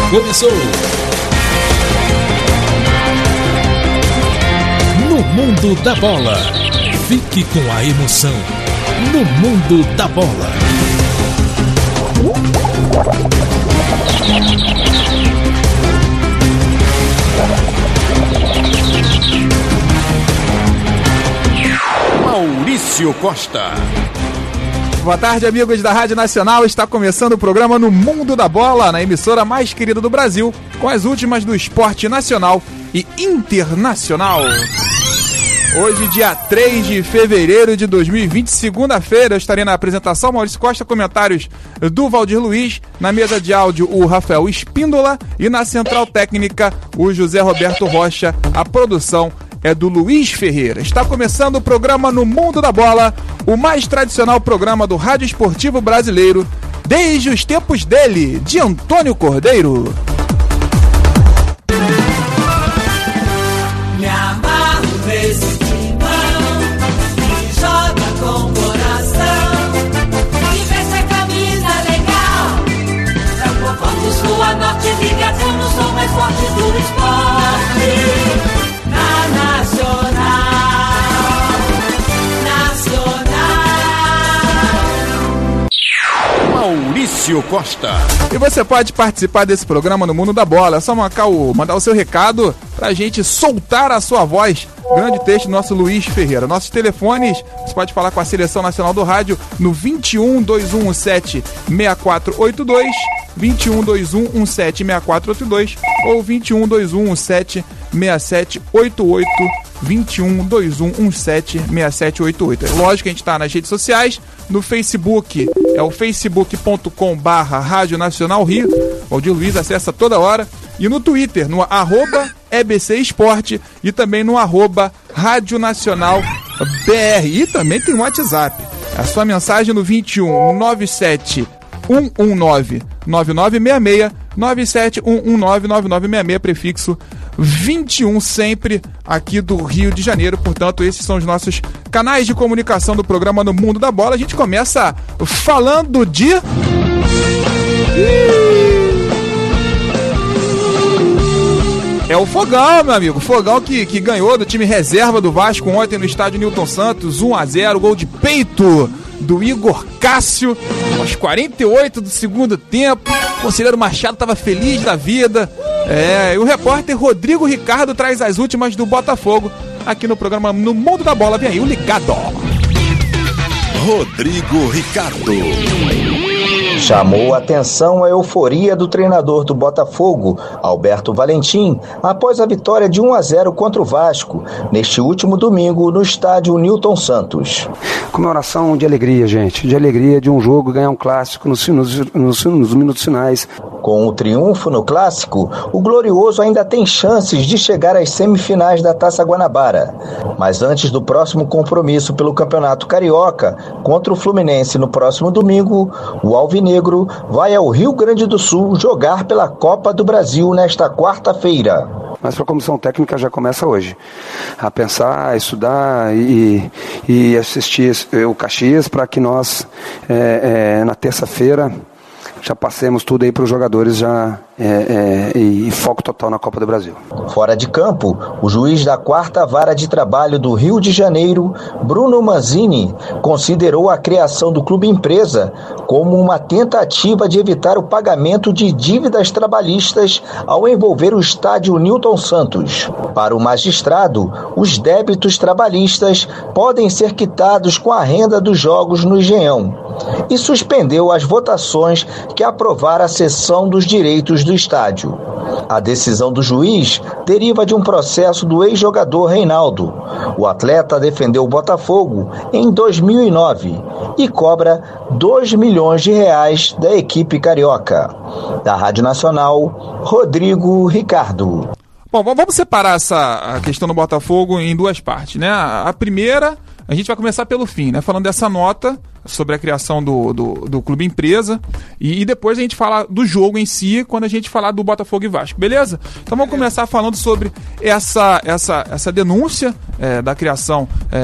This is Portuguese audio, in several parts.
começou. No mundo da bola. Fique com a emoção. No mundo da bola. Maurício Costa. Boa tarde, amigos da Rádio Nacional. Está começando o programa No Mundo da Bola, na emissora mais querida do Brasil, com as últimas do esporte nacional e internacional. Hoje, dia 3 de fevereiro de 2020, segunda-feira, eu estarei na apresentação, Maurício Costa, comentários do Valdir Luiz, na mesa de áudio o Rafael Espíndola e na central técnica o José Roberto Rocha. A produção é do Luiz Ferreira. Está começando o programa No Mundo da Bola, o mais tradicional programa do rádio esportivo brasileiro, desde os tempos dele, de Antônio Cordeiro. Me amarro nesse timão, que joga com coração, que veste a camisa legal. É o povão do sul a norte, ligadão, eu sou mais forte do esporte. Maurício Costa. E você pode participar desse programa No Mundo da Bola. É só mandar o seu recado pra gente soltar a sua voz. Grande texto do nosso Luiz Ferreira. Nossos telefones, você pode falar com a Seleção Nacional do Rádio no 21 2117 6482, 21 2117 6482 ou 21 2117 6788, 21 2117 6788. É lógico que a gente está nas redes sociais, no Facebook, é o facebook.com/Rádio Nacional Rio. O Valdir Luiz acessa toda hora. E no Twitter, no @EBC Esporte e também no @Rádio Nacional BR. E também tem o WhatsApp. A sua mensagem no 21 97 119 9966, 97 119 9966, prefixo 21, sempre aqui do Rio de Janeiro. Portanto, esses são os nossos canais de comunicação do programa No Mundo da Bola. A gente começa falando de... É o Fogão, meu amigo. Fogão que ganhou do time reserva do Vasco ontem no estádio Newton Santos, 1-0, gol de peito do Igor Cássio, aos 48 do segundo tempo. O conselheiro Machado estava feliz da vida. E o repórter Rodrigo Ricardo traz as últimas do Botafogo aqui no programa No Mundo da Bola. Vem aí o ligado. Rodrigo Ricardo. Chamou a atenção a euforia do treinador do Botafogo, Alberto Valentim, após a vitória de 1-0 contra o Vasco, neste último domingo no estádio Newton Santos. Comemoração de alegria, gente, de alegria de um jogo ganhar um clássico nos minutos finais. Com o triunfo no clássico, o Glorioso ainda tem chances de chegar às semifinais da Taça Guanabara. Mas antes do próximo compromisso pelo Campeonato Carioca, contra o Fluminense no próximo domingo, o Alvinegro vai ao Rio Grande do Sul jogar pela Copa do Brasil nesta quarta-feira. Mas para a comissão técnica já começa hoje, a pensar, a estudar e assistir o Caxias para que nós, na terça-feira, já passemos tudo aí para os jogadores já e foco total na Copa do Brasil. Fora de campo, o juiz da 4ª Vara de Trabalho do Rio de Janeiro, Bruno Manzini, considerou a criação do Clube Empresa como uma tentativa de evitar o pagamento de dívidas trabalhistas ao envolver o estádio Newton Santos. Para o magistrado, os débitos trabalhistas podem ser quitados com a renda dos jogos no Engenhão e suspendeu as votações que aprovaram a cessão dos direitos do estádio. A decisão do juiz deriva de um processo do ex-jogador Reinaldo. O atleta defendeu o Botafogo em 2009 e cobra R$2 milhões da equipe carioca. Da Rádio Nacional, Rodrigo Ricardo. Bom, vamos separar a questão do Botafogo em duas partes, né? A primeira, a gente vai começar pelo fim, né? Falando dessa nota sobre a criação do Clube Empresa, e depois a gente fala do jogo em si, quando a gente falar do Botafogo e Vasco, beleza? Então vamos começar falando sobre essa denúncia da criação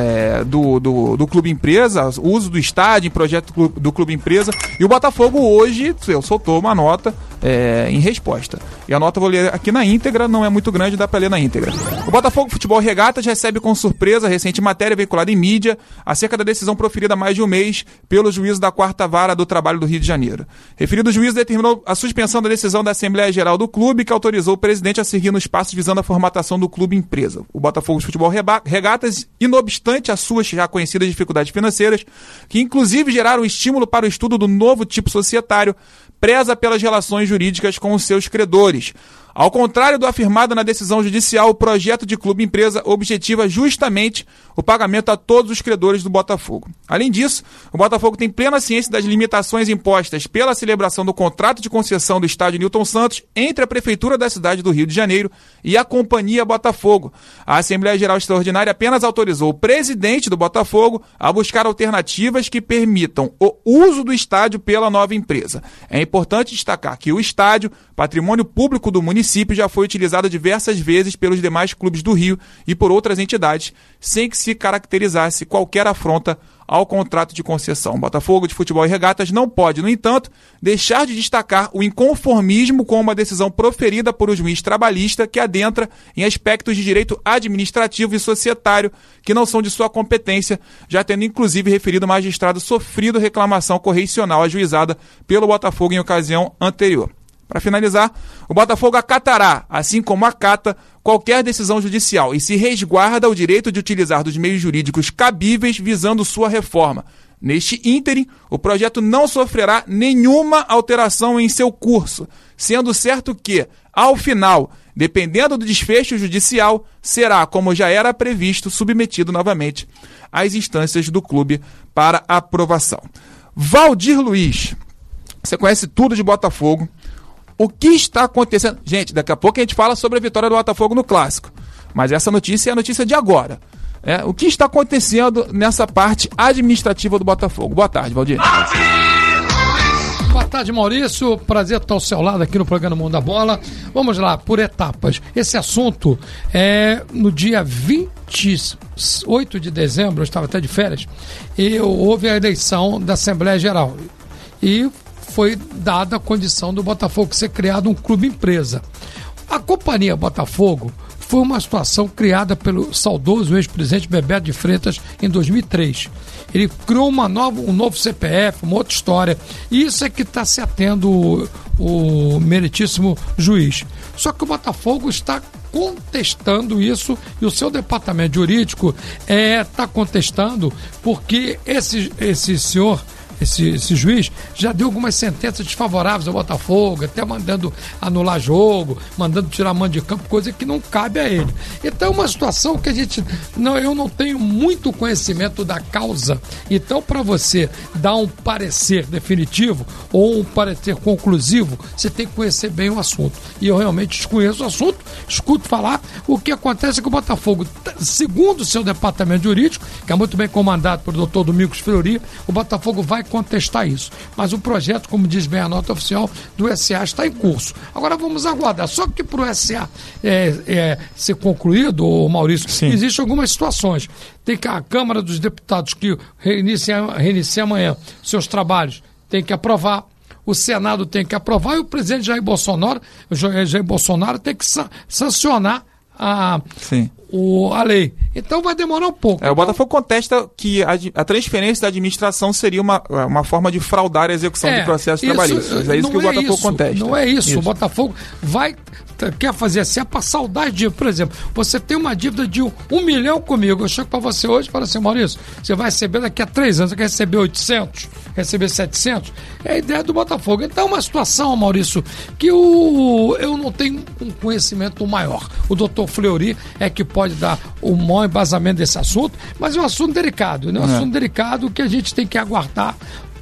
do Clube Empresa, o uso do estádio em projeto do Clube Empresa, e o Botafogo hoje soltou uma nota em resposta. E a nota eu vou ler aqui na íntegra, não é muito grande, dá pra ler na íntegra. O Botafogo Futebol Regatas recebe com surpresa a recente matéria veiculada em mídia acerca da decisão proferida há mais de um mês pelo juízo da 4ª Vara do Trabalho do Rio de Janeiro. Referido juízo determinou a suspensão da decisão da Assembleia Geral do clube, que autorizou o presidente a seguir nos passos visando a formatação do Clube Empresa. O Botafogo Futebol Regatas, inobstante as suas já conhecidas dificuldades financeiras, que inclusive geraram estímulo para o estudo do novo tipo societário, preza pelas relações jurídicas com os seus credores. Ao contrário do afirmado na decisão judicial, o projeto de Clube Empresa objetiva justamente o pagamento a todos os credores do Botafogo. Além disso, o Botafogo tem plena ciência das limitações impostas pela celebração do contrato de concessão do estádio Newton Santos entre a Prefeitura da cidade do Rio de Janeiro e a Companhia Botafogo. A Assembleia Geral Extraordinária apenas autorizou o presidente do Botafogo a buscar alternativas que permitam o uso do estádio pela nova empresa. É importante destacar que o estádio, patrimônio público do município, já foi utilizado diversas vezes pelos demais clubes do Rio e por outras entidades, sem que se caracterizasse qualquer afronta ao contrato de concessão. O Botafogo de Futebol e Regatas não pode, no entanto, deixar de destacar o inconformismo com uma decisão proferida por um juiz trabalhista que adentra em aspectos de direito administrativo e societário que não são de sua competência, já tendo inclusive referido o magistrado sofrido reclamação correicional ajuizada pelo Botafogo em ocasião anterior. Para finalizar, o Botafogo acatará, assim como acata, qualquer decisão judicial e se resguarda o direito de utilizar dos meios jurídicos cabíveis visando sua reforma. Neste ínterim, o projeto não sofrerá nenhuma alteração em seu curso, sendo certo que, ao final, dependendo do desfecho judicial, será, como já era previsto, submetido novamente às instâncias do clube para aprovação. Valdir Luiz, você conhece tudo de Botafogo. O que está acontecendo? Gente, daqui a pouco a gente fala sobre a vitória do Botafogo no Clássico. Mas essa notícia é a notícia de agora. O que está acontecendo nessa parte administrativa do Botafogo? Boa tarde, Valdir. Boa tarde, Maurício. Prazer estar ao seu lado aqui no programa Mundo da Bola. Vamos lá, por etapas. Esse assunto no dia 28 de dezembro, eu estava até de férias, houve a eleição da Assembleia Geral. E foi dada a condição do Botafogo ser criado um clube empresa. A Companhia Botafogo foi uma situação criada pelo saudoso ex-presidente Bebeto de Freitas em 2003. Ele criou um novo CPF, uma outra história, e isso é que está se atendo o meritíssimo juiz. Só que o Botafogo está contestando isso e o seu departamento jurídico está contestando porque esse senhor, esse juiz já deu algumas sentenças desfavoráveis ao Botafogo, até mandando anular jogo, mandando tirar mando de campo, coisa que não cabe a ele. Então é uma situação que eu não tenho muito conhecimento da causa. Então, para você dar um parecer definitivo ou um parecer conclusivo, você tem que conhecer bem o assunto. E eu realmente desconheço o assunto, escuto falar. O que acontece é que o Botafogo, segundo o seu departamento jurídico, que é muito bem comandado pelo Dr. Domingos Fleury, o Botafogo vai contestar isso. Mas o projeto, como diz bem a nota oficial do SA, está em curso. Agora vamos aguardar. Só que para o SA ser concluído, Maurício, existem algumas situações. Tem que a Câmara dos Deputados, que reinicia amanhã seus trabalhos, tem que aprovar. O Senado tem que aprovar e o presidente Jair Bolsonaro tem que sancionar a lei. Então vai demorar um pouco. O Botafogo contesta que a transferência da administração seria uma forma de fraudar a exexeção do processo trabalhista. É isso que o Botafogo contesta. Não é isso. O Botafogo quer fazer assim, para saldar dívida. Por exemplo, você tem uma dívida de 1 milhão comigo. Eu chego para você hoje e falo assim, Maurício, você vai receber daqui a 3 anos, você quer receber 800, receber 700. É a ideia do Botafogo. Então é uma situação, Maurício, que eu não tenho um conhecimento maior. O doutor Fleury é que pode dar o maior embasamento desse assunto, mas é um assunto delicado, né? Um assunto delicado que a gente tem que aguardar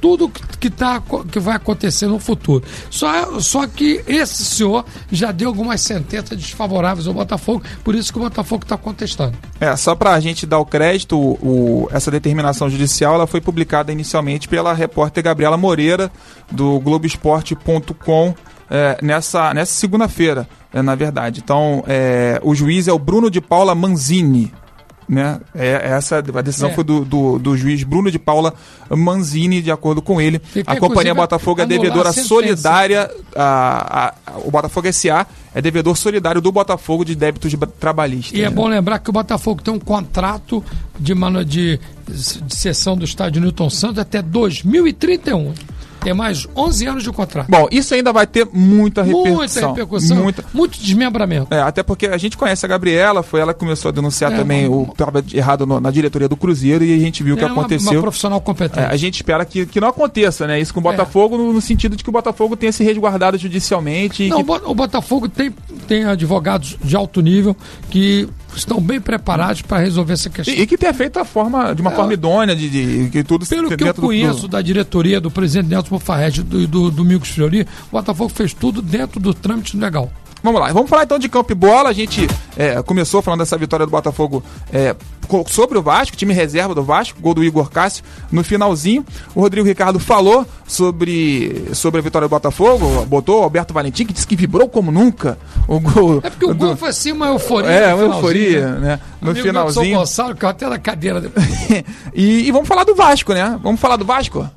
tudo que vai acontecer no futuro. Só que esse senhor já deu algumas sentenças desfavoráveis ao Botafogo, por isso que o Botafogo está contestando. Só para a gente dar o crédito, essa determinação judicial ela foi publicada inicialmente pela repórter Gabriela Moreira, do Globoesporte.com, nessa segunda-feira, na verdade. Então, o juiz é o Bruno de Paula Manzini, né? A decisão foi do juiz Bruno de Paula Manzini. De acordo com ele, a Companhia Botafogo é devedora solidária, o Botafogo S.A. é devedor solidário do Botafogo de débitos trabalhistas. E é bom lembrar que o Botafogo tem um contrato de cessão do estádio Newton Santos até 2031. Tem mais 11 anos de contrato. Bom, isso ainda vai ter muita repercussão. Muito desmembramento. Até porque a gente conhece a Gabriela, foi ela que começou a denunciar também o que estava errado na diretoria do Cruzeiro, e a gente viu o que aconteceu. Uma profissional competente. A gente espera que não aconteça, né? Isso com o Botafogo, no sentido de que o Botafogo tenha se resguardado judicialmente. O Botafogo tem advogados de alto nível que estão bem preparados para resolver essa questão. E que tenha feito de uma forma idônea, de que tudo... Pelo que eu conheço da diretoria, do presidente Nelson Mufarrege, do Domingos Fiori, o Botafogo fez tudo dentro do trâmite legal. Vamos lá, vamos falar então de campo e bola. A gente começou falando dessa vitória do Botafogo sobre o Vasco, time reserva do Vasco, gol do Igor Cássio no finalzinho. O Rodrigo Ricardo falou sobre a vitória do Botafogo, botou o Alberto Valentim, que disse que vibrou como nunca o gol. Porque o gol foi assim uma euforia. Uma euforia, né? No finalzinho. São Gonçalo, que até na cadeira depois. E vamos falar do Vasco, né? Vamos falar do Vasco?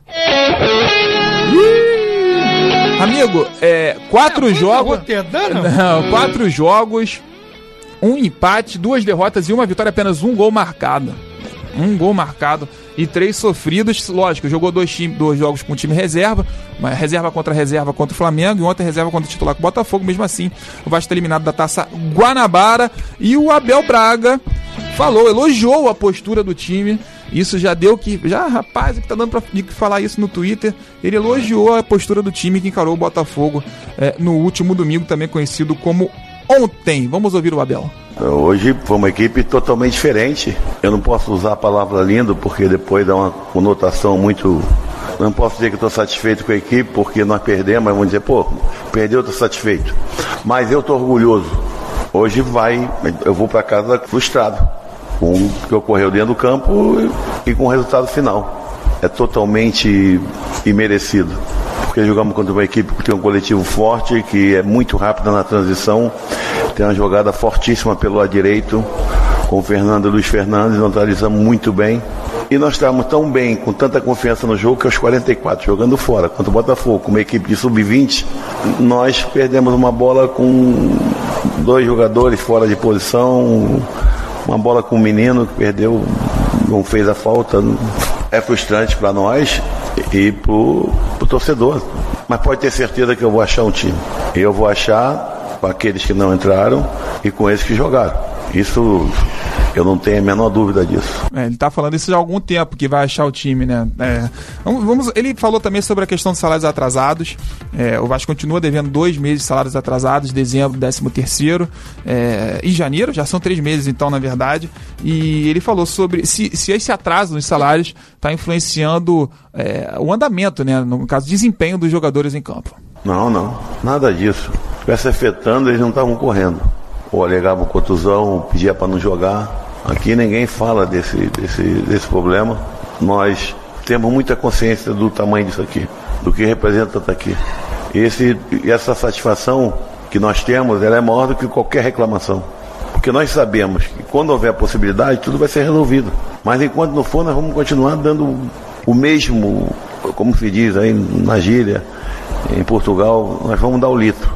Amigo, 4 jogos. Não, 4 jogos, 1 empate, 2 derrotas e 1 vitória, apenas 1 gol marcado. 1 gol marcado e 3 sofridos. Lógico, jogou 2 jogos com o time reserva, uma reserva contra o Flamengo e ontem reserva contra o titular com o Botafogo. Mesmo assim, o Vasco está eliminado da Taça Guanabara. E o Abel Braga elogiou a postura do time. Isso já deu rapaz, que tá dando pra falar isso no Twitter. Ele elogiou a postura do time que encarou o Botafogo no último domingo, também conhecido como ontem. Vamos ouvir o Abel. Hoje foi uma equipe totalmente diferente. Eu não posso usar a palavra lindo, porque depois dá uma conotação muito... Não posso dizer que estou satisfeito com a equipe, porque nós perdemos, mas vamos dizer, perdeu, estou satisfeito. Mas eu estou orgulhoso. Hoje eu vou para casa frustrado com o que ocorreu dentro do campo e com o resultado final. É totalmente imerecido, porque jogamos contra uma equipe que tem um coletivo forte, que é muito rápida na transição, tem uma jogada fortíssima pelo lado direito, com o Fernando e Luiz Fernandes, neutralizamos muito bem. E nós estávamos tão bem, com tanta confiança no jogo, que aos 44, jogando fora, contra o Botafogo, com uma equipe de sub-20, nós perdemos uma bola com 2 jogadores fora de posição, uma bola com um menino que perdeu, não fez a falta. É frustrante para nós e pro torcedor. Mas pode ter certeza que eu vou achar um time. Eu vou achar com aqueles que não entraram e com esses que jogaram. Isso eu não tenho a menor dúvida disso. Ele está falando isso já há algum tempo, que vai achar o time, né? Ele falou também sobre a questão dos salários atrasados. O Vasco continua devendo 2 meses de salários atrasados, dezembro, 13º, e janeiro, já são 3 meses então, na verdade. E ele falou sobre se esse atraso nos salários está influenciando o andamento, né? No caso, o desempenho dos jogadores em campo. Não, nada disso. Se estivesse afetando, eles não estavam correndo. Ou alegavam contusão, pedia para não jogar. Aqui ninguém fala desse problema. Nós temos muita consciência do tamanho disso aqui, do que representa estar aqui. Essa satisfação que nós temos, ela é maior do que qualquer reclamação. Porque nós sabemos que quando houver possibilidade, tudo vai ser resolvido. Mas enquanto não for, nós vamos continuar dando o mesmo, como se diz aí na gíria, em Portugal, nós vamos dar o litro.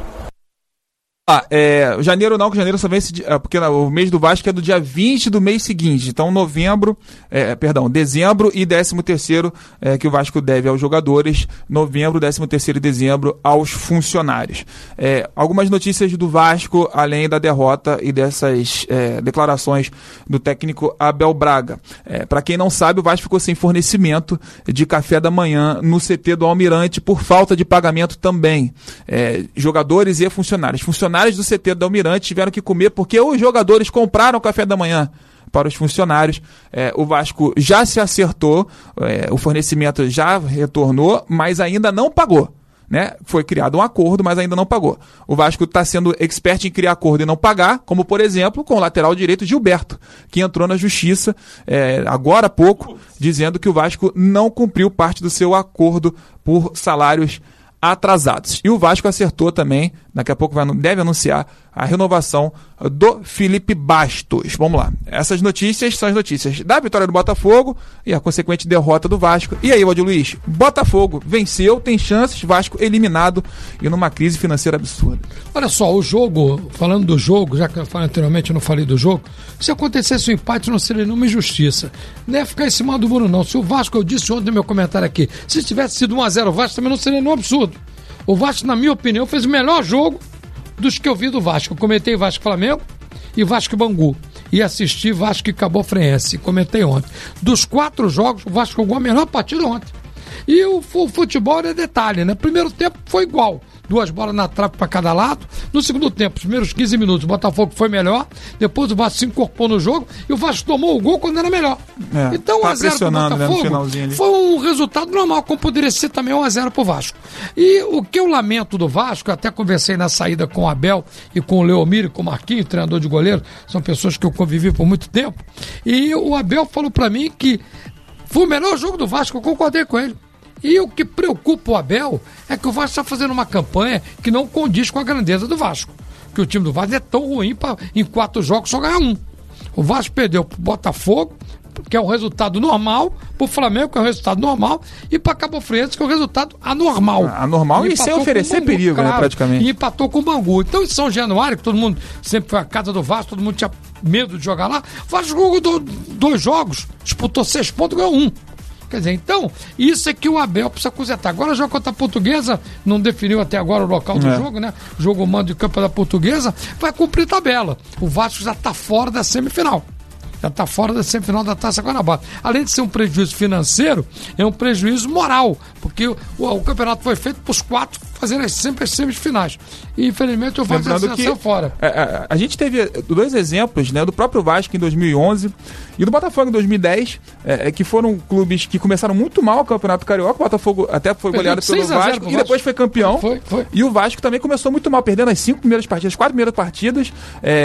Janeiro não, que janeiro só vem porque o mês do Vasco é do dia 20 do mês seguinte. Então dezembro e 13º que o Vasco deve aos jogadores, novembro, 13º e dezembro aos funcionários. Algumas notícias do Vasco, além da derrota e dessas declarações do técnico Abel Braga. Para quem não sabe, o Vasco ficou sem fornecimento de café da manhã no CT do Almirante por falta de pagamento também. Jogadores e funcionários do CT do Almirante tiveram que comer porque os jogadores compraram café da manhã para os funcionários. O Vasco já se acertou, o fornecimento já retornou, mas ainda não pagou. Né? Foi criado um acordo, mas ainda não pagou. O Vasco está sendo expert em criar acordo e não pagar, como, por exemplo, com o lateral direito Gilberto, que entrou na justiça agora há pouco, dizendo que o Vasco não cumpriu parte do seu acordo por salários atrasados. E o Vasco acertou também, daqui a pouco deve anunciar a renovação do Felipe Bastos. Vamos lá. Essas notícias são as notícias da vitória do Botafogo e a consequente derrota do Vasco. E aí, Valdir Luiz? Botafogo venceu, tem chances, Vasco eliminado e numa crise financeira absurda. Olha só, o jogo, falando do jogo, já que eu falei anteriormente, eu não falei do jogo, se acontecesse um empate não seria nenhuma injustiça. Não é ficar em cima do muro, não. Se o Vasco, eu disse ontem no meu comentário aqui, se tivesse sido 1-0 o Vasco, também não seria nenhum absurdo. O Vasco, na minha opinião, fez o melhor jogo dos que eu vi do Vasco. Eu comentei Vasco-Flamengo e Vasco-Bangu. E assisti Vasco e Cabo Friense. Comentei ontem. Dos 4 jogos, o Vasco jogou a melhor partida ontem. E o futebol é detalhe, né? Primeiro tempo foi igual. 2 bolas na trave para cada lado. No segundo tempo, os primeiros 15 minutos, o Botafogo foi melhor. Depois o Vasco se incorporou no jogo e o Vasco tomou o gol quando era melhor. Então 1-0 pro Botafogo foi um resultado normal, como poderia ser também 1-0 pro Vasco. E o que eu lamento do Vasco, eu até conversei na saída com o Abel e com o Leomir e com o Marquinhos, treinador de goleiro, são pessoas que eu convivi por muito tempo. E o Abel falou para mim que foi o melhor jogo do Vasco, eu concordei com ele. E o que preocupa o Abel é que o Vasco está fazendo uma campanha que não condiz com a grandeza do Vasco. Que o time do Vasco é tão ruim para em 4 jogos só ganhar 1. O Vasco perdeu para o Botafogo, que é um resultado normal, para o Flamengo, que é um resultado normal, e para Cabo Friense, que é um resultado anormal. Anormal e sem oferecer Bangu, perigo, claro, né, praticamente. E empatou com o Bangu. Então, em São Januário, que todo mundo sempre foi a casa do Vasco, todo mundo tinha medo de jogar lá, o Vasco jogou 2 jogos, disputou 6 pontos e ganhou 1. Quer dizer, então, isso é que o Abel precisa consertar. Agora o jogo contra a Portuguesa, não definiu até agora o local do jogo, né? Jogo mando de campo da Portuguesa, vai cumprir tabela. O Vasco já está fora da semifinal. Já está fora da semifinal da Taça Guanabara. Além de ser um prejuízo financeiro, é um prejuízo moral, porque o campeonato foi feito para os 4 fazerem sempre as semifinais. E infelizmente o Vasco já saiu fora. A gente teve 2 exemplos, né, do próprio Vasco em 2011 e do Botafogo em 2010, que foram clubes que começaram muito mal o Campeonato Carioca. O Botafogo até foi goleado pelo Vasco e depois foi campeão. Foi. E o Vasco também começou muito mal, perdendo as 5 primeiras partidas, as 4 primeiras partidas.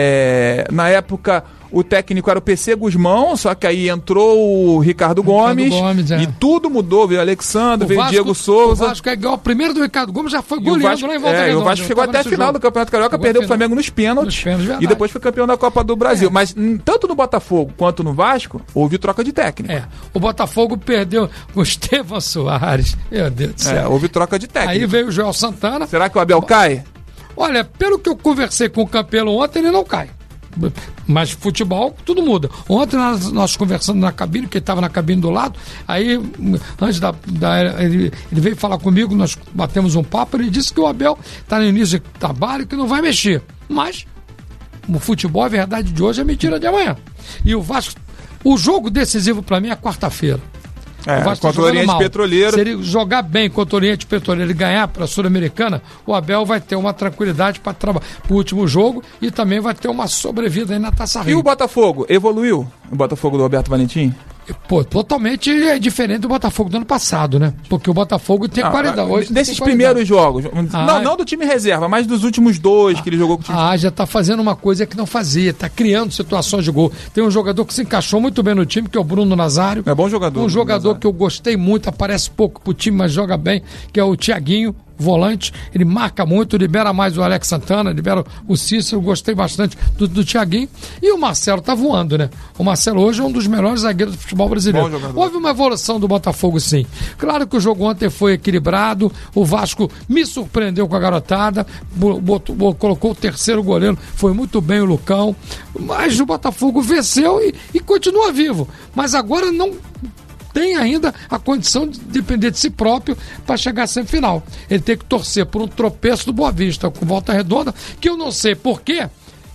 Na época, o técnico era o PC Guzmão, só que aí entrou o Ricardo Gomes e tudo mudou. Veio o Alexandre, veio o Diego Souza. O Vasco é igual o primeiro do Ricardo Gomes, já foi goleado lá em Volta Redonda. O Vasco chegou até a final do Campeonato Carioca, perdeu o Flamengo nos pênaltis e depois foi campeão da Copa do Brasil. Mas tanto no Botafogo quanto no Vasco, houve troca de técnico. O Botafogo perdeu o Estevão Soares. Meu Deus do céu. Houve troca de técnico. Aí veio o Joel Santana. Será que o Abel cai? Olha, pelo que eu conversei com o Campelo ontem, ele não cai. Mas futebol, tudo muda. Ontem nós conversando na cabine, que ele estava na cabine do lado, aí antes ele veio falar comigo, nós batemos um papo, ele disse que o Abel está no início de trabalho, que não vai mexer. Mas o futebol, a verdade de hoje é mentira de amanhã. E o Vasco, o jogo decisivo para mim é quarta-feira. Contra o Oriente Petroleiro. Se ele jogar bem contra o Oriente Petroleiro e ganhar para a Sul-Americana, o Abel vai ter uma tranquilidade para o último jogo e também vai ter uma sobrevida aí na Taça Rio. E o Botafogo? Evoluiu? O Botafogo do Roberto Valentim? Pô, totalmente diferente do Botafogo do ano passado, né? Porque o Botafogo tem qualidade. Desses primeiros jogos, não do time reserva, mas dos últimos 2 que ele jogou com o time. Já tá fazendo uma coisa que não fazia, tá criando situações de gol. Tem um jogador que se encaixou muito bem no time, que é o Bruno Nazário. É bom jogador. Um jogador que eu gostei muito, aparece pouco pro time, mas joga bem, que é o Thiaguinho. Volante, ele marca muito, libera mais o Alex Santana, libera o Cícero, gostei bastante do Thiaguinho. E o Marcelo tá voando, né? O Marcelo hoje é um dos melhores zagueiros do futebol brasileiro. Houve uma evolução do Botafogo, sim. Claro que o jogo ontem foi equilibrado, o Vasco me surpreendeu com a garotada, colocou o 3º goleiro, foi muito bem o Lucão, mas o Botafogo venceu e continua vivo. Mas agora não tem ainda a condição de depender de si próprio para chegar à semifinal. Ele tem que torcer por um tropeço do Boa Vista com Volta Redonda, que eu não sei por quê,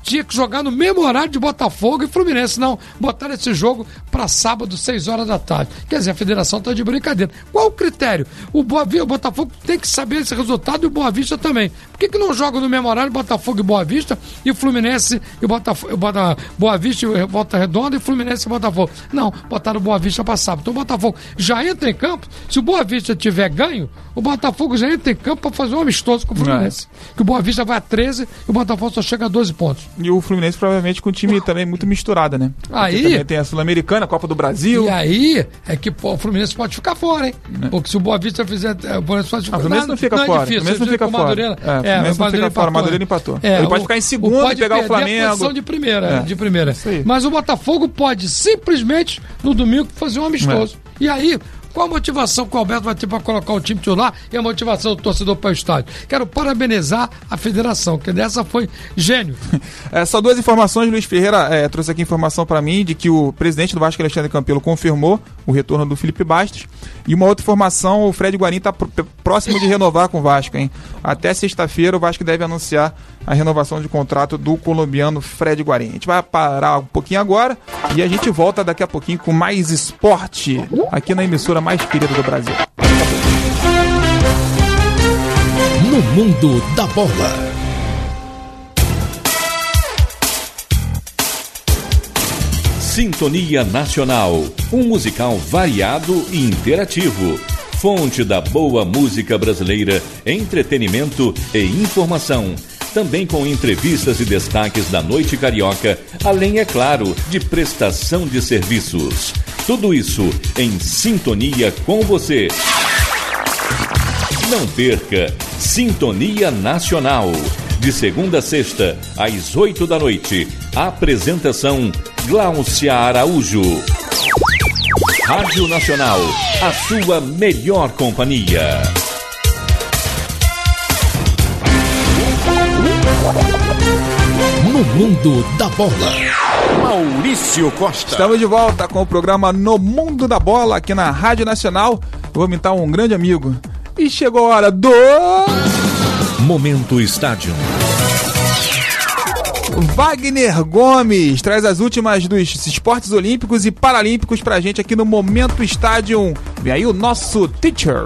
tinha que jogar no mesmo horário de Botafogo e Fluminense. Não, botaram esse jogo para sábado, 6 horas da tarde. Quer dizer, a federação tá de brincadeira. Qual o critério? O Botafogo tem que saber esse resultado e o Boa Vista também. Por que não joga no mesmo horário Botafogo e Boa Vista e o Fluminense e Boa Vista e Volta Redonda e Fluminense e Botafogo? Não, botaram o Boa Vista para sábado. Então o Botafogo já entra em campo. Se o Boa Vista tiver ganho, o Botafogo já entra em campo para fazer um amistoso com o Fluminense. Que o Boa Vista vai a 13 e o Botafogo só chega a 12 pontos. E o Fluminense provavelmente com um time também muito misturado, né? Aí também tem a Sul-Americana, a Copa do Brasil. E aí é que o Fluminense pode ficar fora, hein? Porque se o Boa Vista fizer... O Fluminense não fica fora. O Fluminense não fica fora. O Fluminense não fica fora. O Madureira empatou. Ele pode ficar em segundo e pegar o Flamengo. A posição de primeira. Mas o Botafogo pode simplesmente no domingo fazer um amistoso. E aí... Qual a motivação que o Alberto vai ter para colocar o time titular e a motivação do torcedor para o estádio? Quero parabenizar a federação, que dessa foi gênio. Só 2 informações. Luiz Ferreira trouxe aqui informação para mim de que o presidente do Vasco, Alexandre Campelo, confirmou o retorno do Felipe Bastos. E uma outra informação, o Fred Guarim está próximo de renovar com o Vasco, hein? Até sexta-feira o Vasco deve anunciar a renovação de contrato do colombiano Fred Guarim. A gente vai parar um pouquinho agora e a gente volta daqui a pouquinho com mais esporte aqui na emissora mais querida do Brasil. No mundo da bola. Sintonia Nacional, um musical variado e interativo. Fonte da boa música brasileira, entretenimento e informação. Também com entrevistas e destaques da noite carioca, além, é claro, de prestação de serviços. Tudo isso em sintonia com você. Não perca Sintonia Nacional. De segunda a sexta, às 8 da noite. Apresentação Gláucia Araújo. Rádio Nacional, a sua melhor companhia. No mundo da bola, Maurício Costa. Estamos de volta com o programa No Mundo da Bola aqui na Rádio Nacional. Eu vou imitar um grande amigo. E chegou a hora do... Momento Estádio. Wagner Gomes traz as últimas dos esportes olímpicos e paralímpicos pra gente aqui no Momento Estádio. Vem aí o nosso teacher.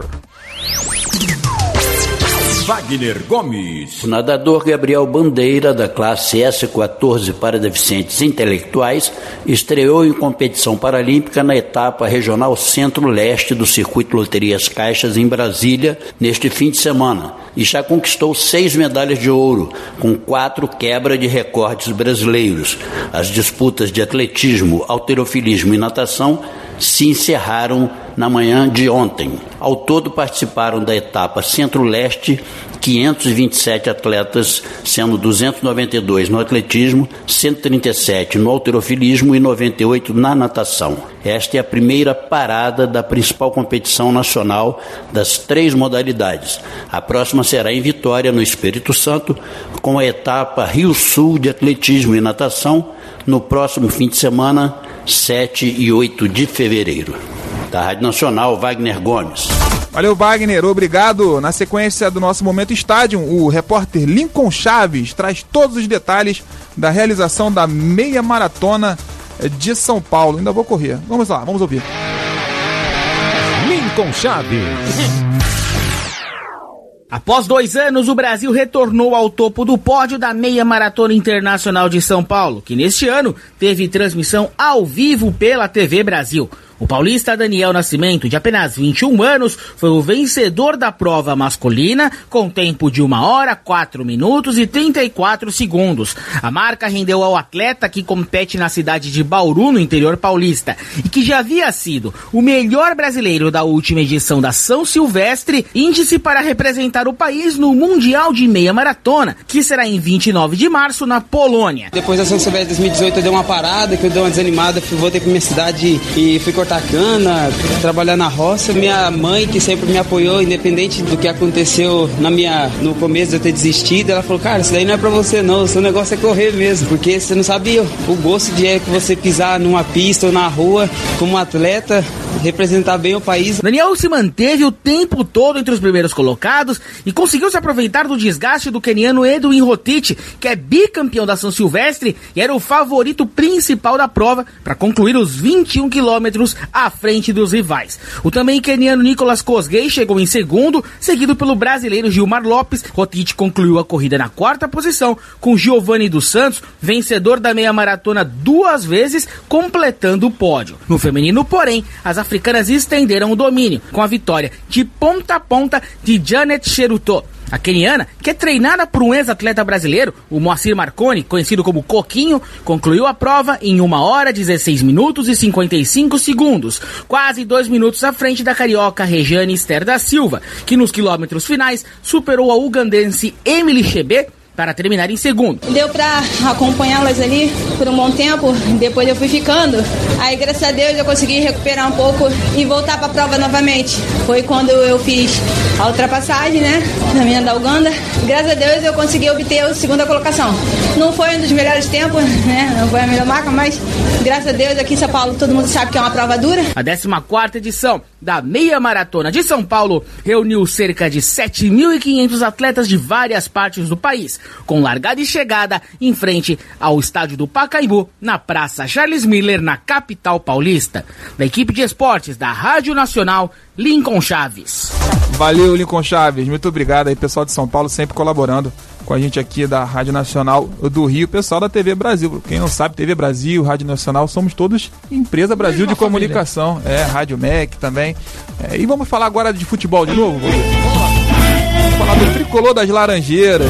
Wagner Gomes. O nadador Gabriel Bandeira, da classe S14 para deficientes intelectuais, estreou em competição paralímpica na etapa regional Centro-Leste do Circuito Loterias Caixas em Brasília neste fim de semana e já conquistou 6 medalhas de ouro, com 4 quebra de recordes brasileiros. As disputas de atletismo, halterofilismo e natação se encerraram na manhã de ontem. Ao todo participaram da etapa Centro-Leste 527 atletas, sendo 292 no atletismo, 137 no halterofilismo e 98 na natação. Esta é a primeira parada da principal competição nacional das 3 modalidades. A próxima será em Vitória, no Espírito Santo, com a etapa Rio Sul de atletismo e natação no próximo fim de semana, 7 e 8 de fevereiro. Da Rádio Nacional, Wagner Gomes. Valeu, Wagner, obrigado. Na sequência do nosso Momento Estádio, o repórter Lincoln Chaves traz todos os detalhes da realização da meia maratona de São Paulo. Ainda vou correr. Vamos lá, vamos ouvir. Lincoln Chaves. Após 2 anos, o Brasil retornou ao topo do pódio da Meia Maratona Internacional de São Paulo, que neste ano teve transmissão ao vivo pela TV Brasil. O paulista Daniel Nascimento, de apenas 21 anos, foi o vencedor da prova masculina, com tempo de 1 hora, 4 minutos e 34 segundos. A marca rendeu ao atleta que compete na cidade de Bauru, no interior paulista, e que já havia sido o melhor brasileiro da última edição da São Silvestre, índice para representar o país no Mundial de Meia Maratona, que será em 29 de março, na Polônia. Depois da São Silvestre 2018 eu dei uma parada, que eu dei uma desanimada, voltei para minha cidade e fui cortar atacana, trabalhar na roça. Minha mãe, que sempre me apoiou, independente do que aconteceu no começo de eu ter desistido, ela falou, cara, isso daí não é pra você não, o seu negócio é correr mesmo, porque você não sabe o gosto de que você pisar numa pista ou na rua como atleta, representar bem o país. Daniel se manteve o tempo todo entre os primeiros colocados e conseguiu se aproveitar do desgaste do queniano Edwin Rotich, que é bicampeão da São Silvestre e era o favorito principal da prova para concluir os 21 quilômetros à frente dos rivais. O também queniano Nicolas Kosgei chegou em segundo, seguido pelo brasileiro Gilmar Lopes. Rotich concluiu a corrida na 4ª posição, com Giovanni dos Santos, vencedor da meia maratona 2 vezes, completando o pódio. No feminino, porém, as africanas estenderam o domínio, com a vitória de ponta a ponta de Janet Cheruto. A queniana, que é treinada por um ex-atleta brasileiro, o Moacir Marconi, conhecido como Coquinho, concluiu a prova em 1 hora, 16 minutos e 55 segundos, quase 2 minutos à frente da carioca Regiane Esther da Silva, que nos quilômetros finais superou a ugandense Emily Chebe para terminar em segundo. Deu para acompanhá-las ali por um bom tempo, depois eu fui ficando. Aí, graças a Deus, eu consegui recuperar um pouco e voltar para a prova novamente. Foi quando eu fiz a ultrapassagem, né, na minha da Uganda. Graças a Deus, eu consegui obter a 2ª colocação. Não foi um dos melhores tempos, né, não foi a melhor marca, mas graças a Deus, aqui em São Paulo, todo mundo sabe que é uma prova dura. A 14ª edição da Meia Maratona de São Paulo reuniu cerca de 7.500 atletas de várias partes do país, com largada e chegada em frente ao estádio do Pacaembu, na Praça Charles Miller, na capital paulista. Da equipe de esportes da Rádio Nacional, Lincoln Chaves. Valeu, Lincoln Chaves. Muito obrigado aí, pessoal de São Paulo, sempre colaborando com a gente aqui da Rádio Nacional do Rio, pessoal da TV Brasil. Quem não sabe, TV Brasil, Rádio Nacional, somos todos empresa Brasil de comunicação. Rádio MEC também. E vamos falar agora de futebol de novo, vamos falar do tricolor das Laranjeiras.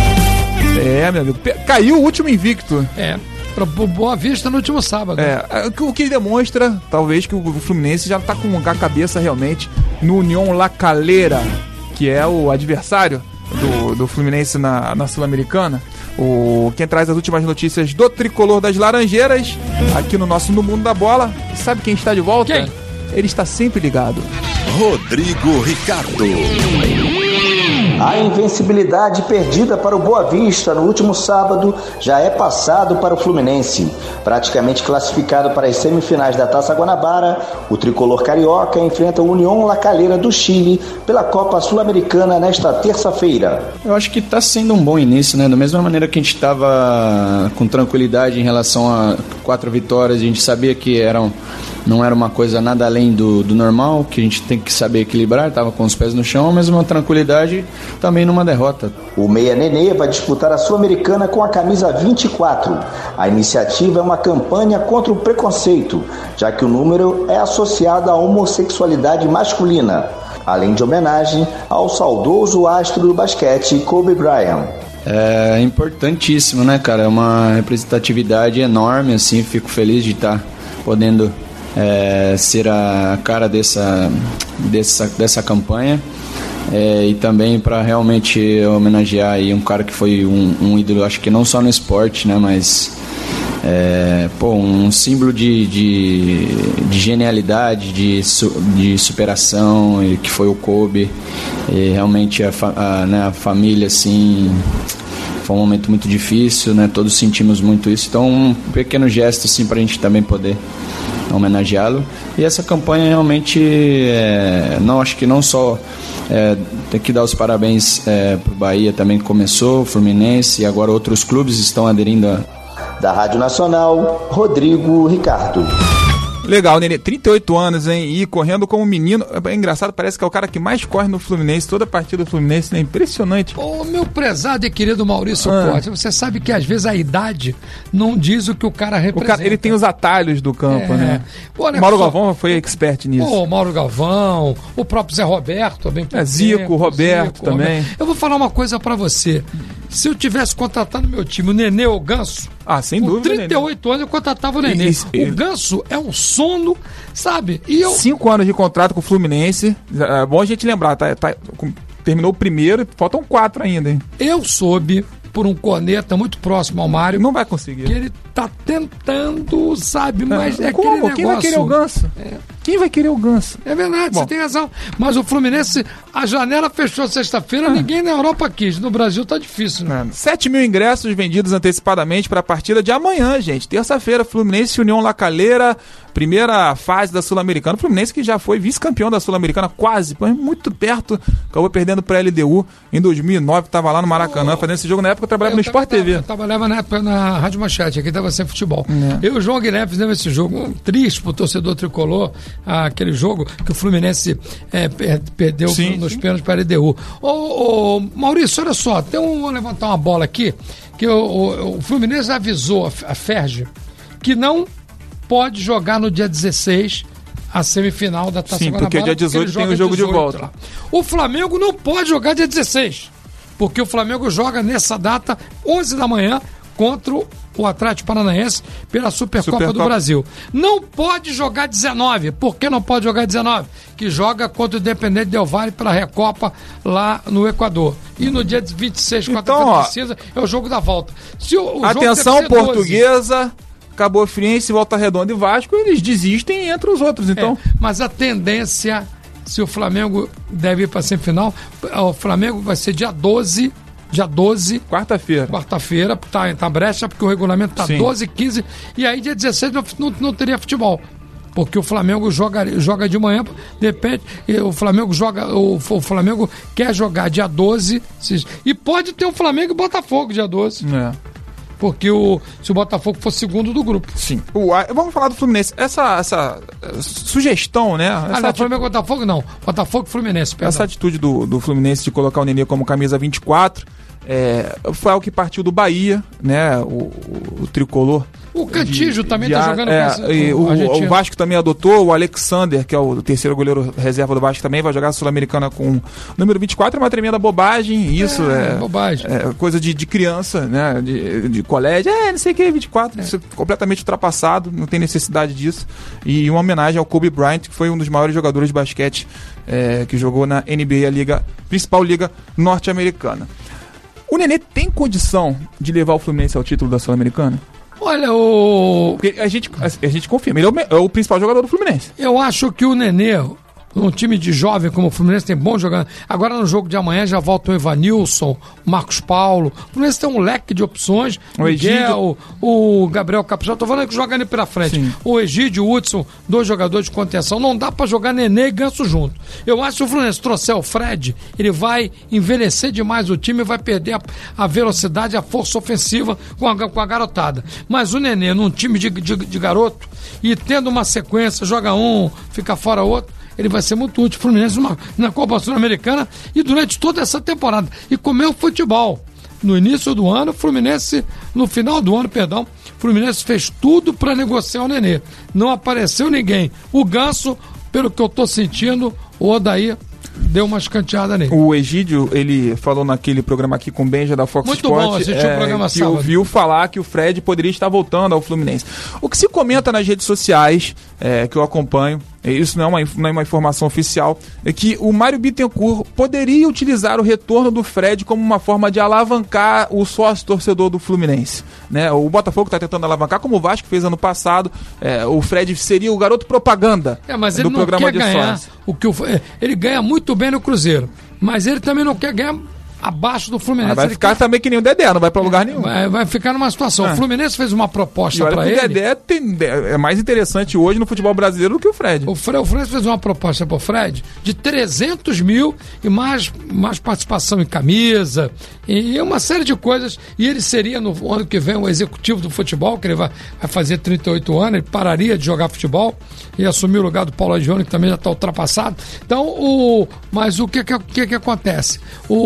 Meu amigo, caiu o último invicto. Pra Boa Vista no último sábado. O que demonstra, talvez, que o Fluminense já tá com a cabeça realmente no União La Calera, que é o adversário do Fluminense na Sul-Americana. Quem traz as últimas notícias do tricolor das Laranjeiras, aqui no Mundo da Bola. Sabe quem está de volta? Quem? Ele está sempre ligado. Rodrigo Ricardo. A invencibilidade perdida para o Boa Vista no último sábado já é passado para o Fluminense. Praticamente classificado para as semifinais da Taça Guanabara, o tricolor carioca enfrenta o União La Calera do Chile pela Copa Sul-Americana nesta terça-feira. Eu acho que está sendo um bom início, né? Da mesma maneira que a gente estava com tranquilidade em relação a 4 vitórias, a gente sabia que não era uma coisa nada além do normal, que a gente tem que saber equilibrar, estava com os pés no chão, mas uma tranquilidade também numa derrota. O Meia Nenê vai disputar a Sul-Americana com a camisa 24. A iniciativa é uma campanha contra o preconceito, já que o número é associado à homossexualidade masculina, além de homenagem ao saudoso astro do basquete Kobe Bryant. É importantíssimo, né, cara? É uma representatividade enorme, assim, fico feliz de estar podendo ser a cara dessa campanha, e também para realmente homenagear aí um cara que foi um ídolo, acho que não só no esporte, né, mas um símbolo de genialidade, de superação, que foi o Kobe. E realmente a família, assim, foi um momento muito difícil, né? Todos sentimos muito isso, então um pequeno gesto assim, para a gente também poder homenageá-lo. E essa campanha realmente, acho que não só tem que dar os parabéns para o Bahia também, que começou, o Fluminense, e agora outros clubes estão aderindo Da Rádio Nacional, Rodrigo Ricardo. Legal, Nenê, 38 anos, hein? E correndo como menino. É engraçado, parece que é o cara que mais corre no Fluminense. Toda partida do Fluminense, né? Impressionante. Ô, meu prezado e querido Maurício Corte, você sabe que às vezes a idade não diz o que o cara representa. Ele tem os atalhos do campo, né? Pô, né? Mauro Galvão foi expert nisso. Pô, Mauro Galvão, o próprio Zé Roberto também. Zico, Roberto também. Eu vou falar uma coisa pra você. Se eu tivesse contratado no meu time o Nenê ou o Ganso, sem dúvida, com 38 anos eu contratava o Nenê. O Ganso é um sono, sabe? 5 anos de contrato com o Fluminense. É bom a gente lembrar, terminou o primeiro e faltam 4 ainda, hein? Eu soube, por um corneta muito próximo ao Mário. Não vai conseguir. Que ele tá tentando, sabe, mas é como? aquele negócio... Quem vai querer o Ganso? Quem vai querer o Ganso? É verdade, você tem razão. Mas o Fluminense, a janela fechou sexta-feira, ninguém na Europa quis. No Brasil tá difícil, né? 7 mil ingressos vendidos antecipadamente para a partida de amanhã, gente. Terça-feira, Fluminense e União La Calera, primeira fase da Sul-Americana. O Fluminense que já foi vice-campeão da Sul-Americana, quase, muito perto. Acabou perdendo para a LDU em 2009, estava lá no Maracanã fazendo esse jogo. Na época eu trabalhava no Sport TV. Eu trabalhava na época na Rádio Manchete, aqui estava sem futebol. Eu e o João Guilherme fizemos esse jogo, triste pro torcedor tricolor, aquele jogo que o Fluminense perdeu nos pênaltis para a LDU. Ô, Maurício, olha só, vou levantar uma bola aqui, que o Fluminense avisou a Ferge que não pode jogar no dia 16 a semifinal da Taça Guanabara. Porque dia 18 tem o jogo de volta. Lá. O Flamengo não pode jogar dia 16, porque o Flamengo joga nessa data, 11 da manhã, contra o Atlético Paranaense pela Supercopa do Brasil. Não pode jogar 19. Por que não pode jogar 19? Que joga contra o Independente Del Valle pela Recopa lá no Equador. E no dia 26, quarta-feira de cinza, é o jogo da volta. Atenção, Portuguesa, Cabo Friense, Volta Redonda e Vasco, eles desistem entre os outros, então. Mas a tendência, se o Flamengo deve ir para a semifinal, o Flamengo vai ser dia 12, quarta-feira. Quarta-feira, tá brecha, porque o regulamento tá 12, 15, e aí dia 16 não teria futebol. Porque o Flamengo joga de manhã, depende, o Flamengo Flamengo quer jogar dia 12, e pode ter o Flamengo e Botafogo dia 12. Porque se o Botafogo for segundo do grupo. Sim. Vamos falar do Fluminense. Essa sugestão, né? Flamengo e Botafogo não. Botafogo e Fluminense, perdão. Essa atitude do Fluminense de colocar o Nenê como camisa 24 foi algo que partiu do Bahia, né? O tricolor. O Cantígio também está jogando com o Vasco também adotou, o Alexander, que é o terceiro goleiro reserva do Vasco, também vai jogar a Sul-Americana com o número 24, é uma tremenda bobagem, isso bobagem. Coisa de criança, né, de colégio, não sei o que, 24, isso é completamente ultrapassado, não tem necessidade disso, e uma homenagem ao Kobe Bryant, que foi um dos maiores jogadores de basquete que jogou na NBA, a principal liga norte-americana. O Nenê tem condição de levar o Fluminense ao título da Sul-Americana? Olha, porque a gente confirma, ele é o principal jogador do Fluminense. Eu acho que o Nenê, um time de jovem como o Fluminense, tem bom jogador. Agora no jogo de amanhã já volta o Evanilson, o Marcos Paulo. O Fluminense tem um leque de opções. O Miguel, o Gabriel Capixaba. Tô falando que joga ali pela frente. Sim. O Egídio, o Hudson, 2 jogadores de contenção. Não dá pra jogar Nenê e Ganso junto. Eu acho que se o Fluminense trouxer o Fred, ele vai envelhecer demais o time e vai perder a velocidade, a força ofensiva com a garotada. Mas o Nenê, num time de garoto, e tendo uma sequência, joga um, fica fora outro, ele vai ser muito útil. Fluminense na Copa Sul-Americana e durante toda essa temporada. E comeu futebol. No início do ano, no final do ano, o Fluminense fez tudo para negociar o Nenê. Não apareceu ninguém. O Ganso, pelo que eu tô sentindo, o Odair deu uma escanteada nele. O Egídio, ele falou naquele programa aqui com o Benja da Fox muito Sport, bom, assistiu o programa que sábado. Ouviu falar que o Fred poderia estar voltando ao Fluminense. O que se comenta nas redes sociais, que eu acompanho, isso não é uma informação oficial, é que o Mário Bittencourt poderia utilizar o retorno do Fred como uma forma de alavancar o sócio-torcedor do Fluminense. Né? O Botafogo está tentando alavancar, como o Vasco fez ano passado. O Fred seria o garoto propaganda mas ele do programa de sócio. Ele ganha muito bem no Cruzeiro, mas ele também não quer ganhar abaixo do Fluminense. Vai ficar também que nem o Dedé, não vai pra lugar nenhum. Vai ficar numa situação. O Fluminense fez uma proposta pra ele. O Dedé é mais interessante hoje no futebol brasileiro do que o Fred. O Fluminense fez uma proposta pro Fred de 300 mil e mais participação em camisa e uma série de coisas. E ele seria no ano que vem o executivo do futebol, que ele vai fazer 38 anos, ele pararia de jogar futebol e assumir o lugar do Paulo Adriano, que também já está ultrapassado. Então, mas o que acontece?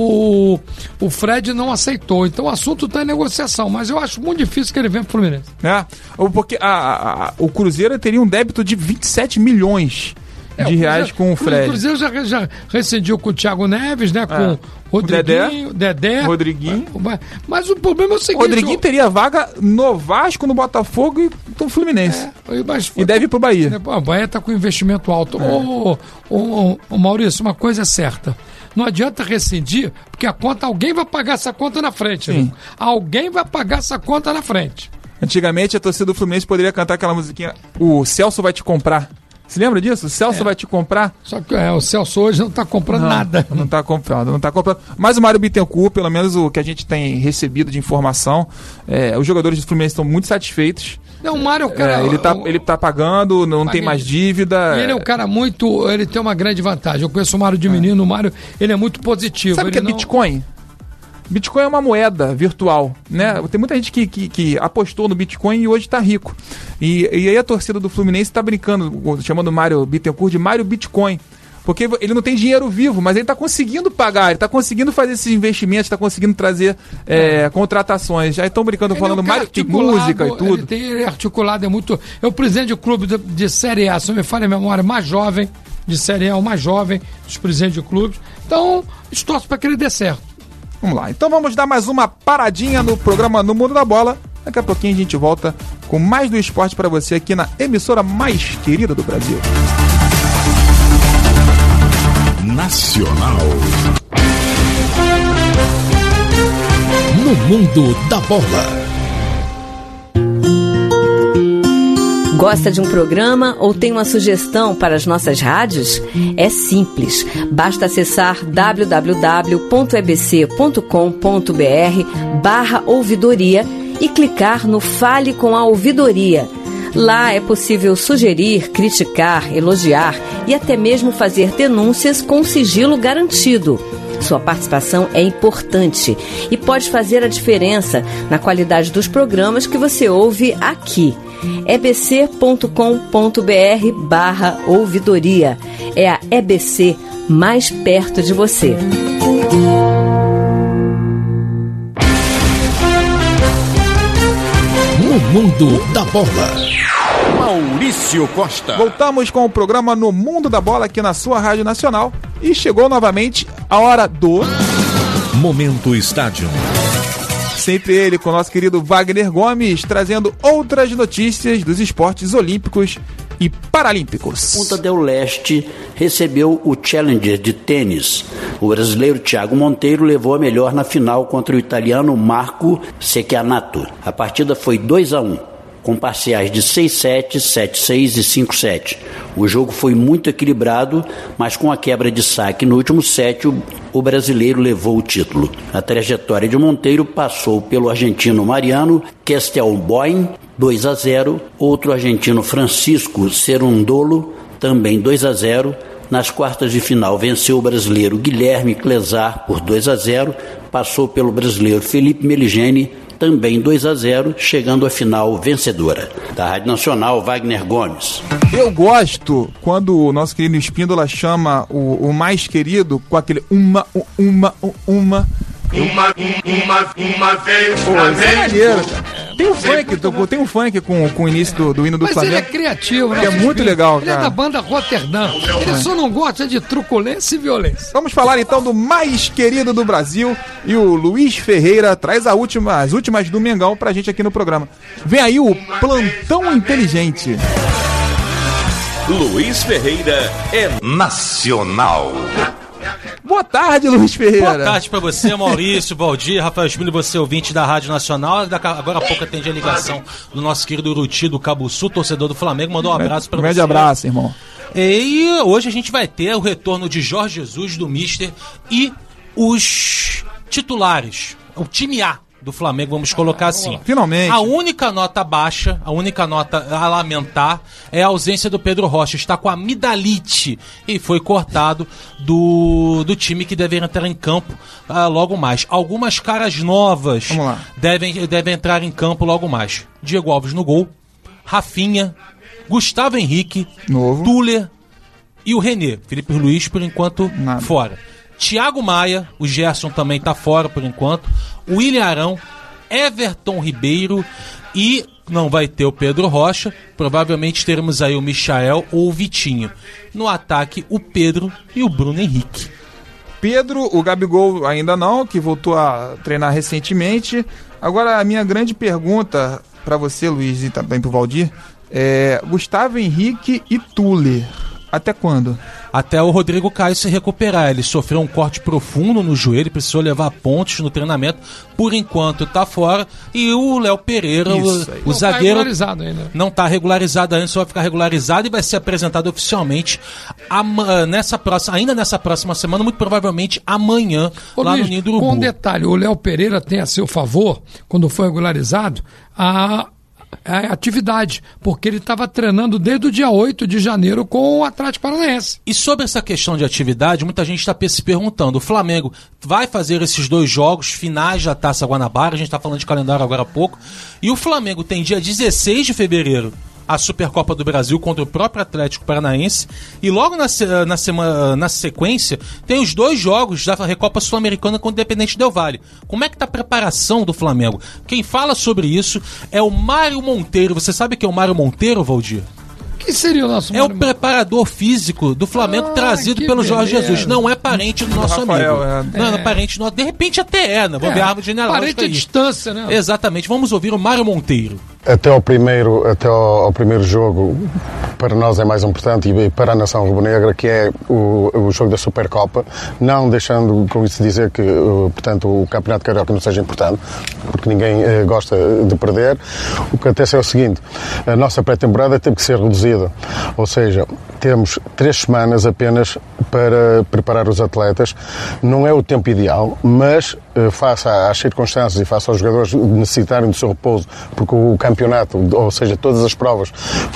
O Fred não aceitou. Então o assunto está em negociação, mas eu acho muito difícil que ele venha para o Fluminense. Porque o Cruzeiro teria um débito de 27 milhões de reais com o Fred. O Cruzeiro já rescindiu com o Thiago Neves, né? Com o Dedé. Rodriguinho. Mas o problema é o seguinte... O Rodriguinho teria vaga no Vasco, no Botafogo e no Fluminense. E deve ir pro Bahia. O Bahia está com investimento alto. Maurício, uma coisa é certa. Não adianta rescindir, porque alguém vai pagar essa conta na frente. Né? Alguém vai pagar essa conta na frente. Antigamente a torcida do Fluminense poderia cantar aquela musiquinha, o Celso vai te comprar. Você lembra disso? O Celso vai te comprar. Só que o Celso hoje não está comprando nada. Não está comprando. Mas o Mário Bittencourt, pelo menos o que a gente tem recebido de informação, os jogadores do Fluminense estão muito satisfeitos. Não, o Mário é o cara... Ele tá pagando, não tem mais dívida. E ele é um cara muito... Ele tem uma grande vantagem. Eu conheço o Mário de menino. O Mário, ele é muito positivo. Sabe o que é Bitcoin? Bitcoin é uma moeda virtual, né? Tem muita gente que apostou no Bitcoin e hoje está rico. E aí a torcida do Fluminense está brincando, chamando o Mário Bittencourt de Mário Bitcoin. Porque ele não tem dinheiro vivo, mas ele está conseguindo pagar, ele está conseguindo fazer esses investimentos, está conseguindo trazer contratações. Já estão brincando, falando Mário de música e tudo. Ele é articulado, é muito... É o presidente do clube de Série A, se não me falha a memória, mais jovem, de Série A, o mais jovem dos presidentes de clubes. Então, estou para que ele dê certo. Vamos lá, então vamos dar mais uma paradinha no programa No Mundo da Bola. Daqui a pouquinho a gente volta com mais do esporte para você aqui na emissora mais querida do Brasil. Nacional. No Mundo da Bola. Gosta de um programa ou tem uma sugestão para as nossas rádios? É simples. Basta acessar www.ebc.com.br/ouvidoria e clicar no Fale com a Ouvidoria. Lá é possível sugerir, criticar, elogiar e até mesmo fazer denúncias com sigilo garantido. Sua participação é importante e pode fazer a diferença na qualidade dos programas que você ouve aqui. ebc.com.br/ouvidoria. É a EBC mais perto de você. No Mundo da Bola. Maurício Costa. Voltamos com o programa No Mundo da Bola aqui na sua Rádio Nacional. E chegou novamente a hora do... Momento Estádio. Sempre ele, com o nosso querido Wagner Gomes, trazendo outras notícias dos esportes olímpicos e paralímpicos. Punta del Este recebeu o Challenger de tênis. O brasileiro Thiago Monteiro levou a melhor na final contra o italiano Marco Cecchinato. A partida foi 2-1. Com parciais de 6-7, 7-6 e 5-7. O jogo foi muito equilibrado, mas com a quebra de saque no último set, o brasileiro levou o título. A trajetória de Monteiro passou pelo argentino Mariano Castelboim, 2-0, outro argentino Francisco Cerundolo, também 2-0. Nas quartas de final venceu o brasileiro Guilherme Clesar por 2-0, passou pelo brasileiro Felipe Meligeni, também 2-0, chegando à final vencedora. Da Rádio Nacional, Wagner Gomes. Eu gosto quando o nosso querido Espíndola chama o mais querido com aquele uma vez pra vez. É maneiro, cara. Tem um funk com o início do hino do Flamengo. Mas ele é criativo, né? É muito legal, cara. Ele é da banda Roterdã. Ele só não gosta de truculência e violência. Vamos falar então do mais querido do Brasil. E o Luiz Ferreira traz as últimas do Mengão pra gente aqui no programa. Vem aí o Plantão Inteligente. Luiz Ferreira é nacional. Boa tarde, Luiz Ferreira. Boa tarde pra você, Maurício, Valdir, Rafael Espíndola, você ouvinte da Rádio Nacional. Agora há pouco atende a ligação do nosso querido Uruti do Cabuçu, torcedor do Flamengo. Mandou um abraço pra você. Um grande abraço, irmão. E hoje a gente vai ter o retorno de Jorge Jesus, do Mister, e os titulares, o time A do Flamengo, vamos colocar assim. Finalmente. A única nota baixa, a única nota a lamentar é a ausência do Pedro Rocha. Está com amidalite e foi cortado do time que deve entrar em campo logo mais. Algumas caras novas devem entrar em campo logo mais. Diego Alves no gol, Rafinha, Gustavo Henrique, novo, Tuller e o René. Felipe Luiz, por enquanto, fora. Thiago Maia, o Gerson também está fora por enquanto. William Arão, Everton Ribeiro e não vai ter o Pedro Rocha. Provavelmente teremos aí o Michael ou o Vitinho. No ataque, o Pedro e o Bruno Henrique. Pedro, o Gabigol ainda não, que voltou a treinar recentemente. Agora, a minha grande pergunta para você, Luiz, e também para o Valdir, é Gustavo Henrique e Tuller. Até quando? até o Rodrigo Caio se recuperar. Ele sofreu um corte profundo no joelho, precisou levar pontos no treinamento. Por enquanto tá fora. E o Léo Pereira, o zagueiro, regularizado ainda. não está regularizado ainda, só vai ficar regularizado e vai ser apresentado oficialmente ainda nessa próxima semana, muito provavelmente amanhã, lá no Ninho do Urubu. Com um detalhe, o Léo Pereira tem a seu favor, quando foi regularizado, a atividade, porque ele estava treinando desde o dia 8 de janeiro com o Atlético Paranaense. E sobre essa questão de atividade, muita gente está se perguntando, o Flamengo vai fazer esses 2 jogos finais da Taça Guanabara, a gente está falando de calendário agora há pouco, e o Flamengo tem dia 16 de fevereiro a Supercopa do Brasil contra o próprio Atlético Paranaense, e logo na sequência tem os 2 jogos da Recopa Sul-Americana com o Independente Del Valle. Como é que está a preparação do Flamengo? Quem fala sobre isso é o Mário Monteiro. Você sabe quem é o Mário Monteiro, Valdir? Que seria o nosso o preparador físico do Flamengo, trazido pelo Jorge Jesus. Não é parente do nosso amigo. Não é parente nosso. De repente até é, né? Vou ver a árvore genealógica. Parente à distância, né? Exatamente. Vamos ouvir o Mário Monteiro. Até ao primeiro jogo, para nós é mais importante, e para a nação rubro-negra, que é o jogo da Supercopa, não deixando com isso dizer que, portanto, o Campeonato Carioca não seja importante, porque ninguém gosta de perder. O que acontece é o seguinte: a nossa pré-temporada teve que ser reduzida, ou seja, temos 3 semanas apenas para preparar os atletas. Não é o tempo ideal, mas face às circunstâncias e face aos jogadores necessitarem do seu repouso, porque o campeonato, ou seja, todas as provas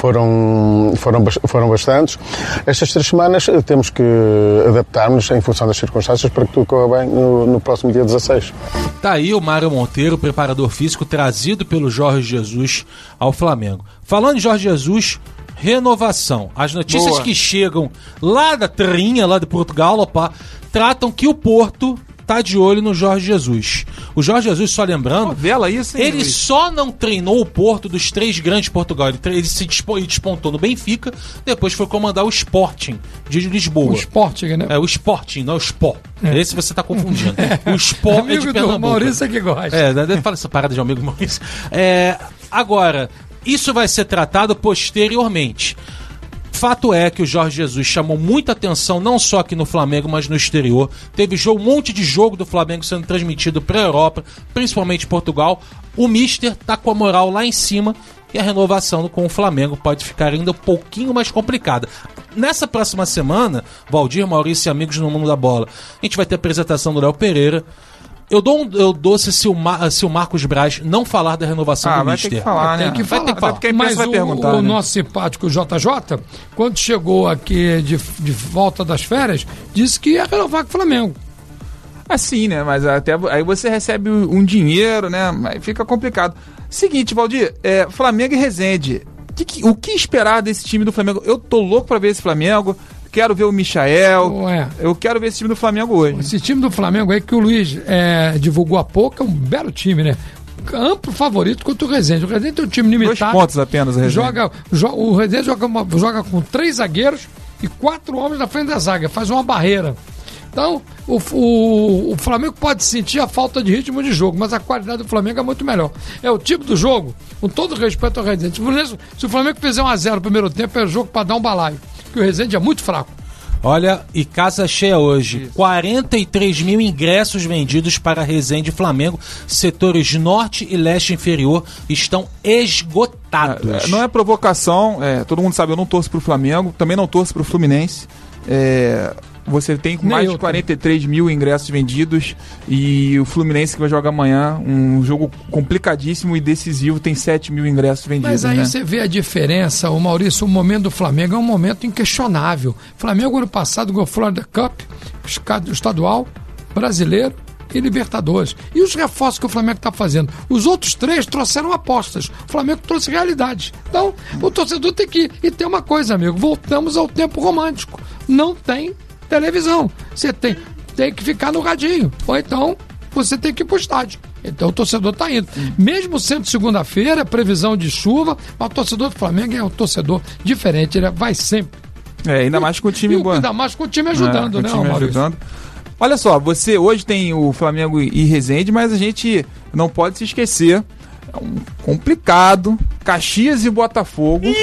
foram bastantes, estas 3 semanas temos que adaptar-nos em função das circunstâncias para que tudo corra bem no próximo dia 16. Tá aí o Mário Monteiro, preparador físico trazido pelo Jorge Jesus ao Flamengo. Falando em Jorge Jesus, renovação. As notícias que chegam lá da terrinha, lá de Portugal, tratam que o Porto tá de olho no Jorge Jesus. O Jorge Jesus, só lembrando, ele só não treinou o Porto dos 3 grandes de Portugal. Ele se despontou no Benfica, depois foi comandar o Sporting de Lisboa. O Sporting, né? O Sporting, não é o Sport. Esse você tá confundindo. O Sport é de Pernambuco. Maurício é que gosta. Fala essa parada de amigo Maurício. Agora, isso vai ser tratado posteriormente. Fato é que o Jorge Jesus chamou muita atenção, não só aqui no Flamengo, mas no exterior. Teve um monte de jogo do Flamengo sendo transmitido para a Europa, principalmente Portugal. O Mister tá com a moral lá em cima e a renovação com o Flamengo pode ficar ainda um pouquinho mais complicada. Nessa próxima semana, Valdir, Maurício e amigos no Mundo da Bola, a gente vai ter a apresentação do Léo Pereira. Eu dou se o Marcos Braz não falar da renovação do Mister. Tem que falar, né? Tem que falar. Porque a imprensa vai perguntar, o nosso simpático JJ, quando chegou aqui de volta das férias, disse que ia renovar com o Flamengo. Assim, né? Mas até aí você recebe um dinheiro, né? Aí fica complicado. Seguinte, Valdir, Flamengo e Resende. O que esperar desse time do Flamengo? Eu tô louco pra ver esse Flamengo. Quero ver o Michael. Eu quero ver esse time do Flamengo hoje. Esse time do Flamengo aí que o Luiz divulgou há pouco é um belo time, né? Amplo favorito contra o Resende. O Resende tem um time limitado. 2 pontos apenas o Resende. O Resende joga com 3 zagueiros e 4 homens na frente da zaga. Faz uma barreira. Então, o Flamengo pode sentir a falta de ritmo de jogo, mas a qualidade do Flamengo é muito melhor. É o tipo do jogo, com todo respeito ao Resende. Se o Flamengo fizer 1-0 no primeiro tempo, é jogo para dar um balaio. Que o Resende é muito fraco. Olha, e casa cheia hoje. Isso. 43 mil ingressos vendidos para Resende e Flamengo. Setores norte e leste inferior estão esgotados. Não é provocação, todo mundo sabe, eu não torço pro Flamengo, também não torço pro Fluminense. Você tem mais de 43 mil ingressos vendidos e o Fluminense que vai jogar amanhã, um jogo complicadíssimo e decisivo, tem 7 mil ingressos vendidos. Mas aí você vê a diferença, o Maurício, o momento do Flamengo é um momento inquestionável. O Flamengo ano passado ganhou Florida Cup, estadual, brasileiro e Libertadores. E os reforços que o Flamengo está fazendo? Os outros 3 trouxeram apostas. O Flamengo trouxe realidade. Então, o torcedor tem que ir. E tem uma coisa, amigo, voltamos ao tempo romântico. Não tem televisão. Você tem que ficar no radinho. Ou então, você tem que ir pro estádio. Então o torcedor está indo. Mesmo sendo segunda-feira, previsão de chuva, mas o torcedor do Flamengo é um torcedor diferente. Ele vai sempre. Ainda mais com o time bom. Ainda mais com o time ajudando, né, Maurício? Olha só, você hoje tem o Flamengo e Resende, mas a gente não pode se esquecer. É um complicado. Caxias e Botafogo.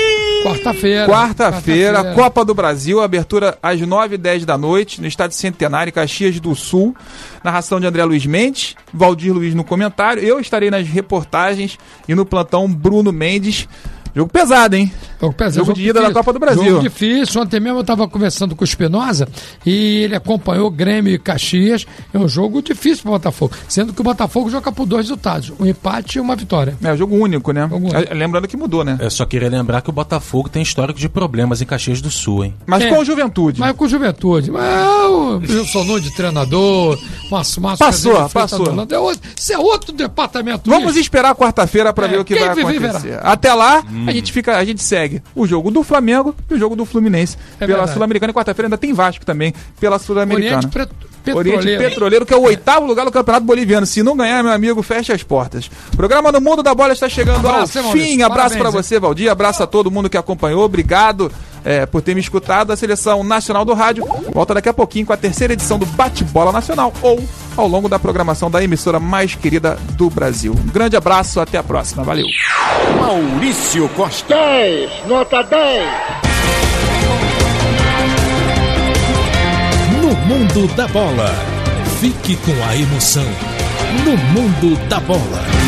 Quarta-feira, Copa do Brasil, abertura às 9h10 da noite, no Estádio Centenário, em Caxias do Sul. Narração de André Luiz Mendes, Valdir Luiz no comentário. Eu estarei nas reportagens e no plantão Bruno Mendes. Jogo pesado, hein? Jogo de ida da Copa do Brasil. Jogo difícil. Ontem mesmo eu estava conversando com o Espinosa e ele acompanhou Grêmio e Caxias. É um jogo difícil para o Botafogo, sendo que o Botafogo joga por 2 resultados, um empate e uma vitória. É, jogo único, né? Lembrando que mudou, né? Eu só queria lembrar que o Botafogo tem histórico de problemas em Caxias do Sul, hein? Mas com Juventude. Mas com Juventude. Mas o Wilson Nunes de treinador, Passou. Isso é outro departamento. Vamos esperar quarta-feira para ver o que vai acontecer. Até lá, a gente segue o jogo do Flamengo e o jogo do Fluminense pela Sul-Americana. E quarta-feira ainda tem Vasco também pela Sul-Americana. Oriente Petroleiro, que é o 8º lugar do Campeonato Boliviano. Se não ganhar, meu amigo, fecha as portas. O programa No Mundo da Bola está chegando ao fim. Abraço para você, Valdir. Abraço a todo mundo que acompanhou. Obrigado por ter me escutado. A Seleção Nacional do Rádio volta daqui a pouquinho com a 3ª edição do Bate-Bola Nacional ou ao longo da programação da emissora mais querida do Brasil. Um grande abraço, até a próxima. Valeu. Maurício Costa. 10, nota 10. No Mundo da Bola. Fique com a emoção. No Mundo da Bola.